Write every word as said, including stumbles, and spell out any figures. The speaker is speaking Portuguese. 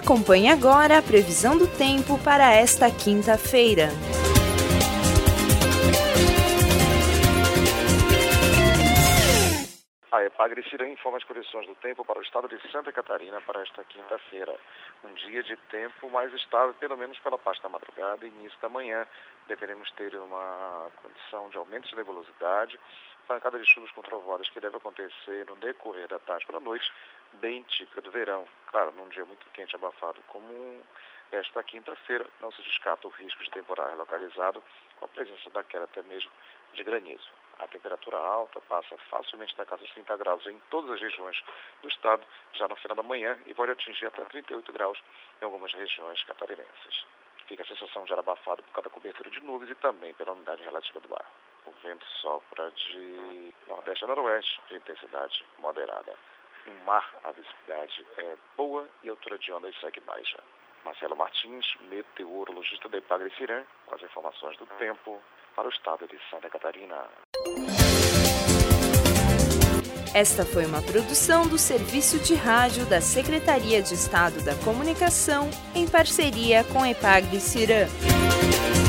Acompanhe agora a previsão do tempo para esta quinta-feira. A Epagre-Ciran informa as condições do tempo para o estado de Santa Catarina para esta quinta-feira. Um dia de tempo mais estável, pelo menos pela parte da madrugada e início da manhã. Deveremos ter uma condição de aumento de nebulosidade, pancada de chuvas com trovoadas que deve acontecer no decorrer da tarde para a noite, bem típica do verão. Claro, num dia muito quente e abafado como esta quinta-feira, não se descarta o risco de temporal localizado, com a presença da queda até mesmo de granizo. A temperatura alta passa facilmente da casa dos trinta graus em todas as regiões do estado, já no final da manhã, e pode atingir até trinta e oito graus em algumas regiões catarinenses. Fica a sensação de ar abafado por causa da cobertura de nuvens e também pela umidade relativa do ar. O vento sopra de nordeste a noroeste, de intensidade moderada. No mar, a visibilidade é boa e a altura de ondas segue baixa. Marcelo Martins, meteorologista da Epagre-Ciran, com as informações do tempo para o estado de Santa Catarina. Esta foi uma produção do Serviço de Rádio da Secretaria de Estado da Comunicação, em parceria com a Epagre-Ciran.